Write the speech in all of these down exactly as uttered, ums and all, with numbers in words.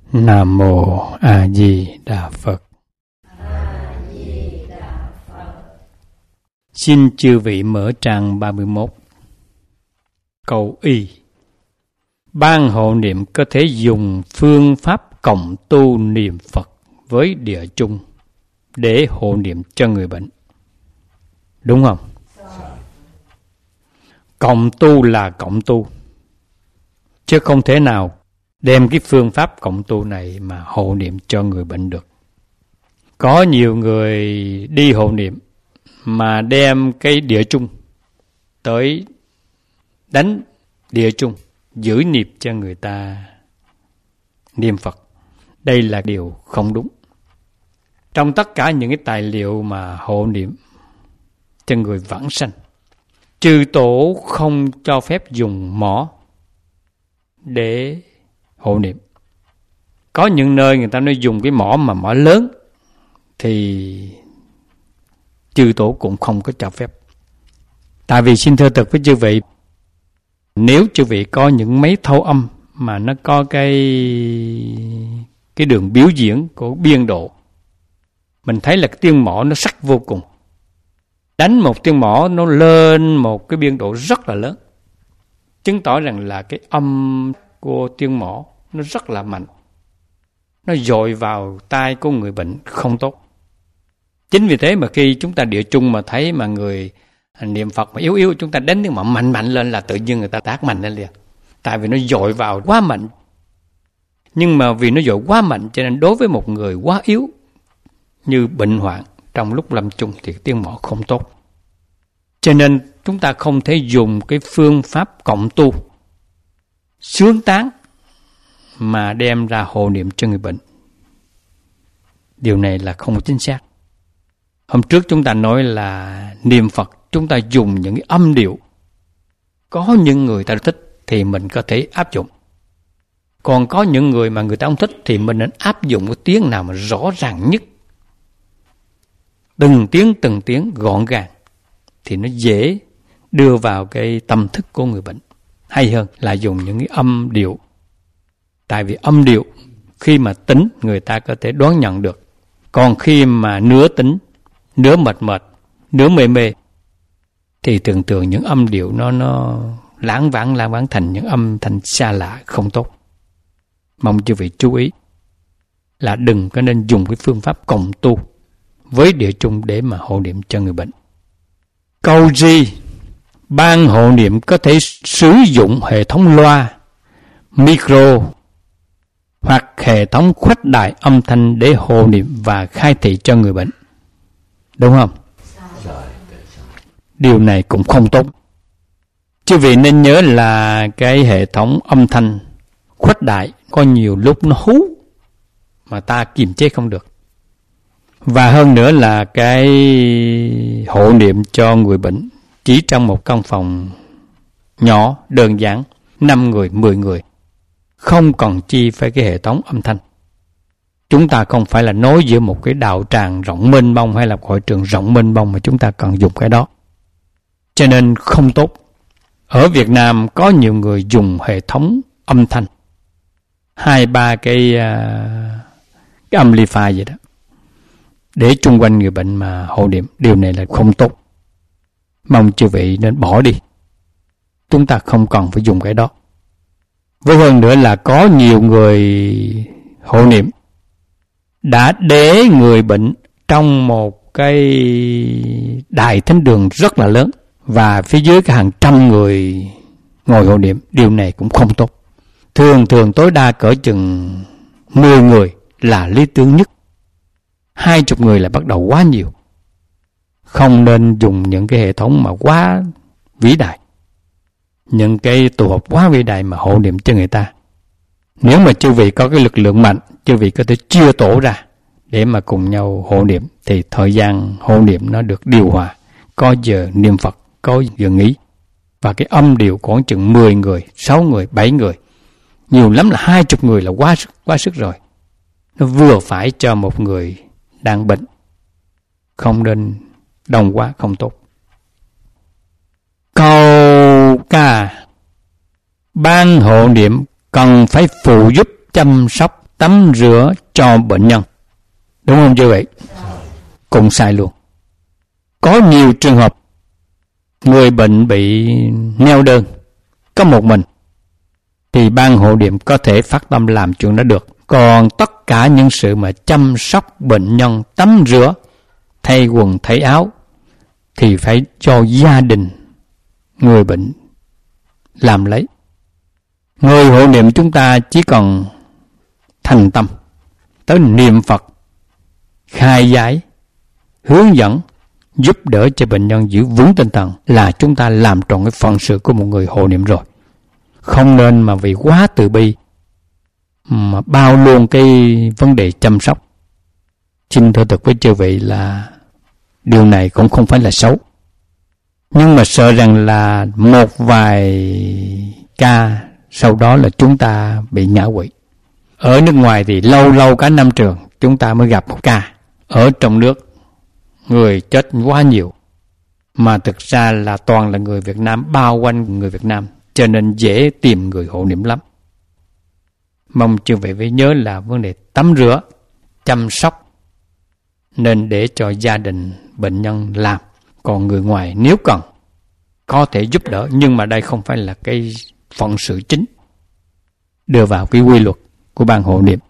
Nam Mô A Di Đà Phật. Xin chư vị mở trang ba mươi mốt. Câu Y. Ban hộ niệm có thể dùng phương pháp cộng tu niệm Phật với địa chung để hộ niệm cho người bệnh. Đúng không? Cộng tu là cộng tu, chứ không thể nào đem cái phương pháp cộng tu này mà hộ niệm cho người bệnh được. Có nhiều người đi hộ niệm mà đem cái địa chung tới đánh địa chung, giữ niệm cho người ta niệm Phật. Đây là điều không đúng. Trong tất cả những cái tài liệu mà hộ niệm cho người vãng sanh, chư tổ không cho phép dùng mỏ để hộ niệm. Có những nơi người ta nói dùng cái mỏ mà mỏ lớn thì chư tổ cũng không có cho phép. Tại vì xin thưa thật với chư vị, nếu chư vị có những máy thâu âm mà nó có cái cái đường biểu diễn của biên độ, mình thấy là cái tiếng mỏ nó sắc vô cùng. Đánh một tiếng mỏ nó lên một cái biên độ rất là lớn, chứng tỏ rằng là cái âm của tiếng mỏ nó rất là mạnh, nó dội vào tai của người bệnh không tốt. Chính vì thế mà khi chúng ta địa chung mà thấy mà người niệm Phật mà yếu yếu, chúng ta đánh tiếng mỏ mạnh mạnh lên là tự nhiên người ta tác mạnh lên liền. Tại vì nó dội vào quá mạnh. Nhưng mà vì nó dội quá mạnh cho nên đối với một người quá yếu như bệnh hoạn trong lúc lâm chung thì tiếng mỏ không tốt. Cho nên chúng ta không thể dùng cái phương pháp cộng tu xướng tán mà đem ra hộ niệm cho người bệnh. Điều này là không chính xác. Hôm trước chúng ta nói là niệm Phật chúng ta dùng những cái âm điệu. Có những người ta thích thì mình có thể áp dụng. Còn có những người mà người ta không thích thì mình nên áp dụng cái tiếng nào mà rõ ràng nhất. Từng tiếng từng tiếng gọn gàng thì nó dễ đưa vào cái tâm thức của người bệnh. Hay hơn là dùng những cái âm điệu. Tại vì âm điệu khi mà tính người ta có thể đoán nhận được. Còn khi mà nửa tính, nửa mệt mệt, nửa mê mê thì thường thường những âm điệu nó nó lãng vãng lãng vãng thành những âm thanh xa lạ không tốt. Mong chư vị chú ý là đừng có nên dùng cái phương pháp cộng tu với địa chung để mà hộ niệm cho người bệnh. Câu G. Ban hộ niệm có thể sử dụng hệ thống loa, micro hoặc hệ thống khuếch đại âm thanh để hộ niệm và khai thị cho người bệnh. Đúng không? Điều này cũng không tốt. Chư vị nên nhớ là cái hệ thống âm thanh khuếch đại có nhiều lúc nó hú mà ta kiềm chế không được. Và hơn nữa là cái hộ niệm cho người bệnh chỉ trong một căn phòng nhỏ, đơn giản, năm người, mười người. Không còn chi phải cái hệ thống âm thanh. Chúng ta không phải là nói giữa một cái đạo tràng rộng mênh mông hay là hội trường rộng mênh mông mà chúng ta cần dùng cái đó. Cho nên không tốt. Ở Việt Nam có nhiều người dùng hệ thống âm thanh. Hai ba cái, cái amplifier vậy đó. Để chung quanh người bệnh mà hộ niệm. Điều này là không tốt. Mong chư vị nên bỏ đi. Chúng ta không cần phải dùng cái đó. Với hơn nữa là có nhiều người hộ niệm đã để người bệnh trong một cái đại thính đường rất là lớn và phía dưới cái hàng trăm người ngồi hộ niệm. Điều này cũng không tốt. Thường thường tối đa cỡ chừng mười người là lý tưởng nhất. Hai chục người là bắt đầu quá nhiều. Không nên dùng những cái hệ thống mà quá vĩ đại, những cái tổ hợp quá vĩ đại mà hộ niệm cho người ta. Nếu mà chư vị có cái lực lượng mạnh, chư vị có thể chia tổ ra để mà cùng nhau hộ niệm, thì thời gian hộ niệm nó được điều hòa. Có giờ niệm Phật, có giờ nghỉ. Và cái âm điệu khoảng chừng mười người, sáu người, bảy người. Nhiều lắm là hai chục người là quá sức, quá sức rồi. Nó vừa phải cho một người đang bệnh. Không nên đông quá, không tốt. Câu K. Ban hộ niệm cần phải phụ giúp chăm sóc tắm rửa cho bệnh nhân. Đúng không chưa vậy? Cũng sai luôn. Có nhiều trường hợp người bệnh bị neo đơn, có một mình, thì ban hộ niệm có thể phát tâm làm chuyện đó được. Còn tất cả những sự mà chăm sóc bệnh nhân, tắm rửa, thay quần thay áo thì phải cho gia đình người bệnh làm lấy. Người hộ niệm chúng ta chỉ cần thành tâm tới niệm Phật, khai giải, hướng dẫn, giúp đỡ cho bệnh nhân giữ vững tinh thần là chúng ta làm tròn cái phận sự của một người hộ niệm rồi. Không nên mà vì quá từ bi mà bao luôn cái vấn đề chăm sóc. Xin thưa thật với chư vị là điều này cũng không phải là xấu. Nhưng mà sợ rằng là một vài ca sau đó là chúng ta bị ngã quỵ. Ở nước ngoài thì lâu lâu cả năm trường chúng ta mới gặp một ca. Ở trong nước người chết quá nhiều, mà thực ra là toàn là người Việt Nam, bao quanh người Việt Nam, cho nên dễ tìm người hộ niệm lắm. Mong chư vị phải nhớ là vấn đề tắm rửa, chăm sóc nên để cho gia đình bệnh nhân làm. Còn người ngoài nếu cần có thể giúp đỡ, nhưng mà đây không phải là cái phận sự chính đưa vào cái quy luật của ban hộ niệm.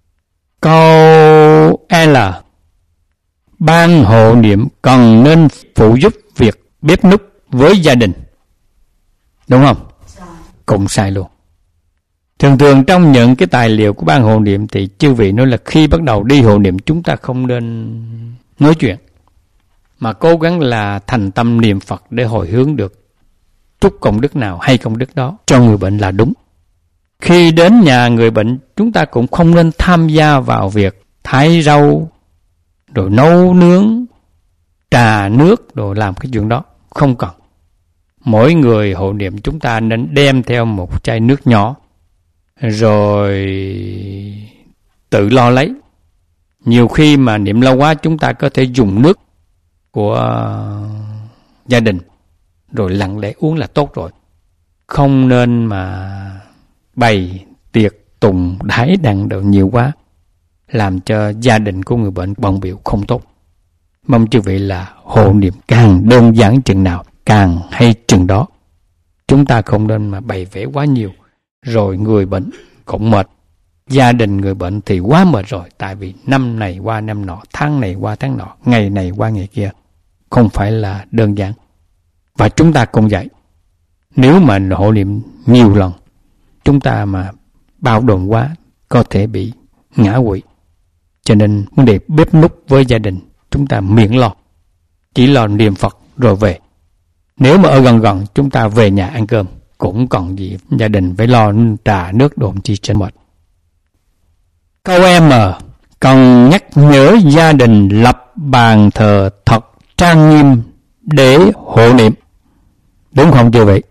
Câu L, ban hộ niệm cần nên phụ giúp việc bếp núc với gia đình. Đúng không? Cũng sai luôn. Thường thường trong những cái tài liệu của ban hộ niệm thì chư vị nói là khi bắt đầu đi hộ niệm chúng ta không nên nói chuyện, mà cố gắng là thành tâm niệm Phật để hồi hướng được chút công đức nào hay công đức đó cho người bệnh là đúng. Khi đến nhà người bệnh chúng ta cũng không nên tham gia vào việc thái rau, rồi nấu nướng, trà nước, rồi làm cái chuyện đó. Không cần. Mỗi người hộ niệm chúng ta nên đem theo một chai nước nhỏ, rồi tự lo lấy. Nhiều khi mà niệm lâu quá chúng ta có thể dùng nước của gia đình rồi lặng lẽ uống là tốt rồi. Không nên mà bày tiệc tùng đãi đặng đồ nhiều quá, làm cho gia đình của người bệnh bận bịu không tốt. Mong chư vị là hộ niệm càng đơn giản chừng nào càng hay chừng đó. Chúng ta không nên mà bày vẽ quá nhiều, rồi người bệnh cũng mệt, gia đình người bệnh thì quá mệt rồi. Tại vì năm này qua năm nọ, tháng này qua tháng nọ, ngày này qua ngày kia, không phải là đơn giản. Và chúng ta cũng vậy. Nếu mà hộ niệm nhiều lần, chúng ta mà bao đồn quá có thể bị ngã quỵ. Cho nên vấn đề bếp núc với gia đình chúng ta miễn lo, chỉ lo niệm Phật rồi về. Nếu mà ở gần gần chúng ta về nhà ăn cơm, cũng còn gì gia đình phải lo trà nước đồn chi trên mệt. Câu M, cần nhắc nhớ gia đình lập bàn thờ thật trang nghiêm để hộ niệm. Đúng không chư vị?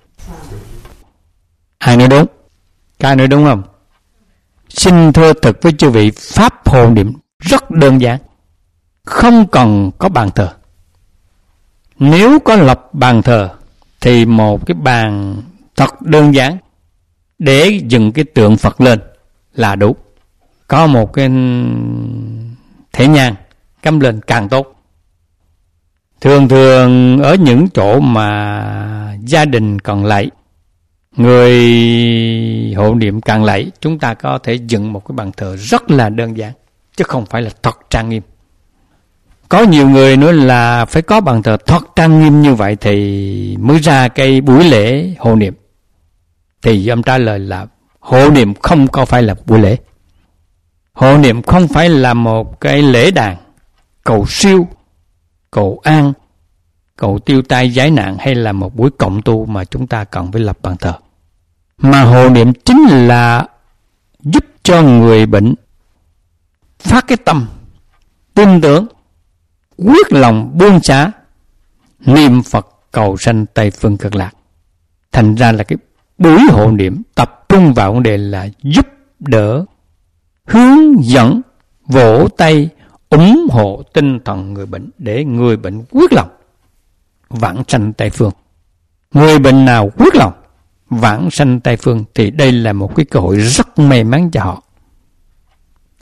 Ai nói đúng? Cái nói đúng không? Xin thưa thật với chư vị, pháp hộ niệm rất đơn giản, không cần có bàn thờ. Nếu có lập bàn thờ thì một cái bàn thật đơn giản để dựng cái tượng Phật lên là đủ. Có một cái thể nhang cắm lên càng tốt. Thường thường ở những chỗ mà gia đình còn lạy, người hộ niệm càng lạy, chúng ta có thể dựng một cái bàn thờ rất là đơn giản, chứ không phải là thật trang nghiêm. Có nhiều người nói là phải có bàn thờ thật trang nghiêm như vậy thì mới ra cái buổi lễ hộ niệm. Thì ông trả lời là hộ niệm không có phải là buổi lễ. Hộ niệm không phải là một cái lễ đàn cầu siêu, cầu an, cầu tiêu tai giải nạn, hay là một buổi cộng tu mà chúng ta cần phải lập bàn thờ. Mà hộ niệm chính là giúp cho người bệnh phát cái tâm tin tưởng, quyết lòng buông xả, niệm Phật cầu sanh Tây Phương Cực Lạc. Thành ra là cái buổi hộ niệm tập trung vào vấn đề là giúp đỡ, hướng dẫn, vỗ tay, ủng hộ tinh thần người bệnh để người bệnh quyết lòng vãng sanh Tây Phương. Người bệnh nào quyết lòng vãng sanh Tây Phương thì đây là một cái cơ hội rất may mắn cho họ.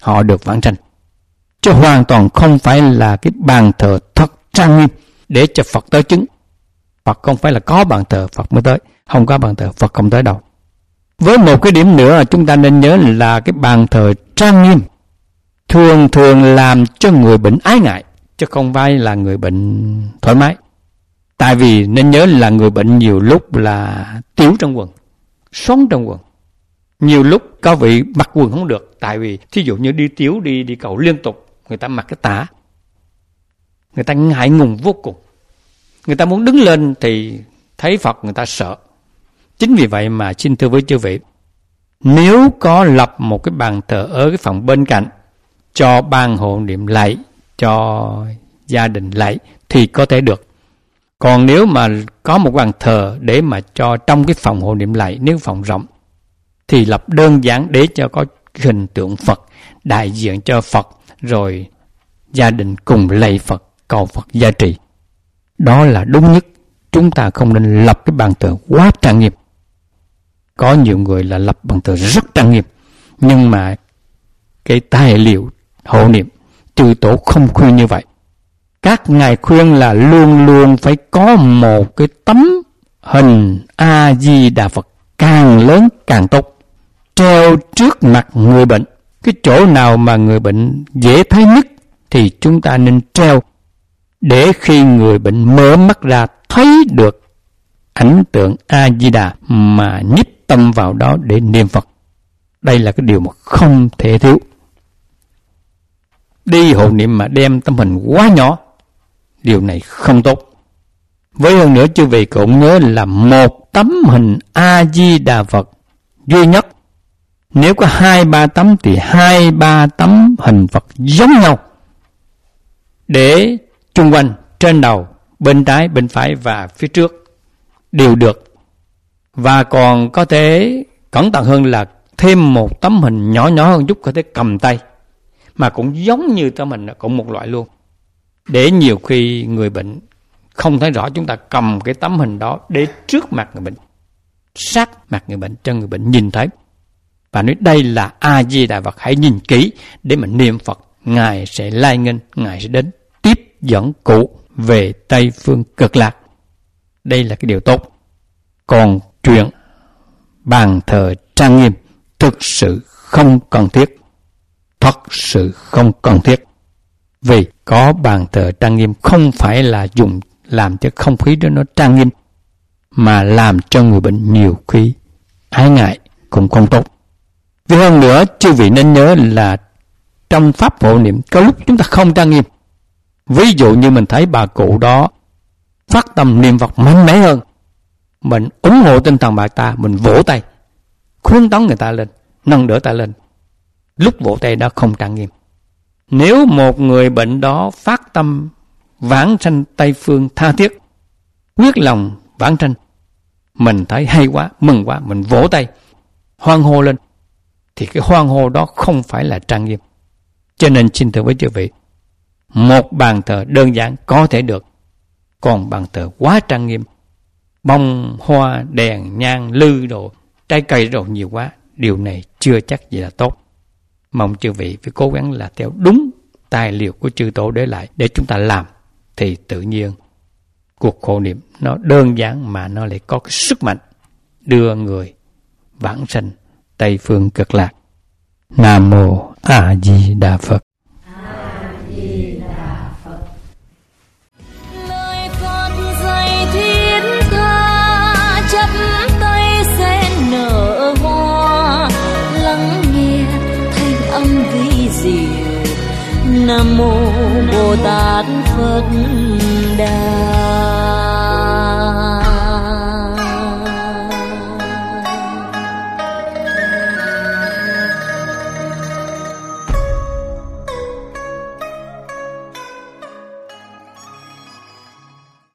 họ được vãng sanh. Chứ hoàn toàn không phải là cái bàn thờ thật trang nghiêm để cho Phật tới chứng. Phật không phải là có bàn thờ Phật mới tới, không có bàn thờ Phật không tới đâu. Với một cái điểm nữa là chúng ta nên nhớ là cái bàn thờ trang nghiêm thường thường làm cho người bệnh ái ngại, chứ không phải là người bệnh thoải mái. Tại vì nên nhớ là người bệnh nhiều lúc là tiểu trong quần, xoắn trong quần. Nhiều lúc có vị mặc quần không được, tại vì thí dụ như đi tiểu, đi đi cầu liên tục, người ta mặc cái tả, người ta ngại ngùng vô cùng. Người ta muốn đứng lên thì thấy Phật người ta sợ. Chính vì vậy mà xin thưa với chư vị, nếu có lập một cái bàn thờ ở cái phòng bên cạnh cho ban hộ niệm lạy, cho gia đình lạy thì có thể được. Còn nếu mà có một bàn thờ để mà cho trong cái phòng hộ niệm lạy, nếu phòng rộng, thì lập đơn giản để cho có hình tượng Phật, đại diện cho Phật, rồi gia đình cùng lạy Phật, cầu Phật gia trì. Đó là đúng nhất. Chúng ta không nên lập cái bàn thờ quá trang nghiêm. Có nhiều người là lập bàn thờ rất trang nghiêm, nhưng mà cái tài liệu hộ niệm chư tổ không khuyên như vậy. Các ngài khuyên là luôn luôn phải có một cái tấm hình A-di-đà Phật càng lớn càng tốt, treo trước mặt người bệnh. Cái chỗ nào mà người bệnh dễ thấy nhất thì chúng ta nên treo, để khi người bệnh mở mắt ra thấy được ảnh tượng A-di-đà mà nhích tâm vào đó để niệm Phật. Đây là cái điều mà không thể thiếu. Đi hộ niệm mà đem tấm hình quá nhỏ, điều này không tốt. Với hơn nữa chư vị cũng nhớ là một tấm hình A-di-đà Phật duy nhất. Nếu có hai ba tấm thì hai ba tấm hình Phật giống nhau, để chung quanh, trên đầu, bên trái, bên phải và phía trước đều được. Và còn có thể cẩn thận hơn là thêm một tấm hình nhỏ nhỏ hơn chút, có thể cầm tay, mà cũng giống như tấm hình, cũng một loại luôn. Để nhiều khi người bệnh không thấy rõ, chúng ta cầm cái tấm hình đó để trước mặt người bệnh, sát mặt người bệnh, cho người bệnh nhìn thấy. Và nói đây là A-di-đà Phật, hãy nhìn kỹ để mà niệm Phật. Ngài sẽ lai nghênh, Ngài sẽ đến tiếp dẫn cụ về Tây Phương Cực Lạc. Đây là cái điều tốt. Còn chuyện bàn thờ trang nghiêm thực sự không cần thiết. Thật sự không cần thiết. Vì có bàn thờ trang nghiêm không phải là dùng làm cho không khí đó nó trang nghiêm, mà làm cho người bệnh nhiều khi ái ngại cũng không tốt. Vì hơn nữa, chư vị nên nhớ là trong pháp hộ niệm có lúc chúng ta không trang nghiêm. Ví dụ như mình thấy bà cụ đó phát tâm niệm Phật mạnh mẽ hơn, mình ủng hộ tinh thần bà ta, mình vỗ tay, khuyến tấn người ta lên, nâng đỡ ta lên. Lúc vỗ tay đó không trang nghiêm. Nếu một người bệnh đó phát tâm vãng sanh Tây Phương tha thiết, quyết lòng vãng sanh, mình thấy hay quá, mừng quá, mình vỗ tay, hoan hô lên, thì cái hoan hô đó không phải là trang nghiêm. Cho nên xin thưa với chư vị, một bàn thờ đơn giản có thể được, còn bàn thờ quá trang nghiêm, bông, hoa, đèn, nhang, lư đồ, trái cây đồ nhiều quá, điều này chưa chắc gì là tốt. Mong chư vị phải cố gắng là theo đúng tài liệu của chư tổ để lại để chúng ta làm, thì tự nhiên cuộc hộ niệm nó đơn giản mà nó lại có cái sức mạnh đưa người vãng sanh Tây Phương Cực Lạc. Nam Mô A Di Đà Phật. A Di Đà Phật. Lời Phật dạy thiết tha, chắp tay sen nở hoa, lắng nghe thanh âm vi diệu. Nam Mô Bồ Tát Phật Đà.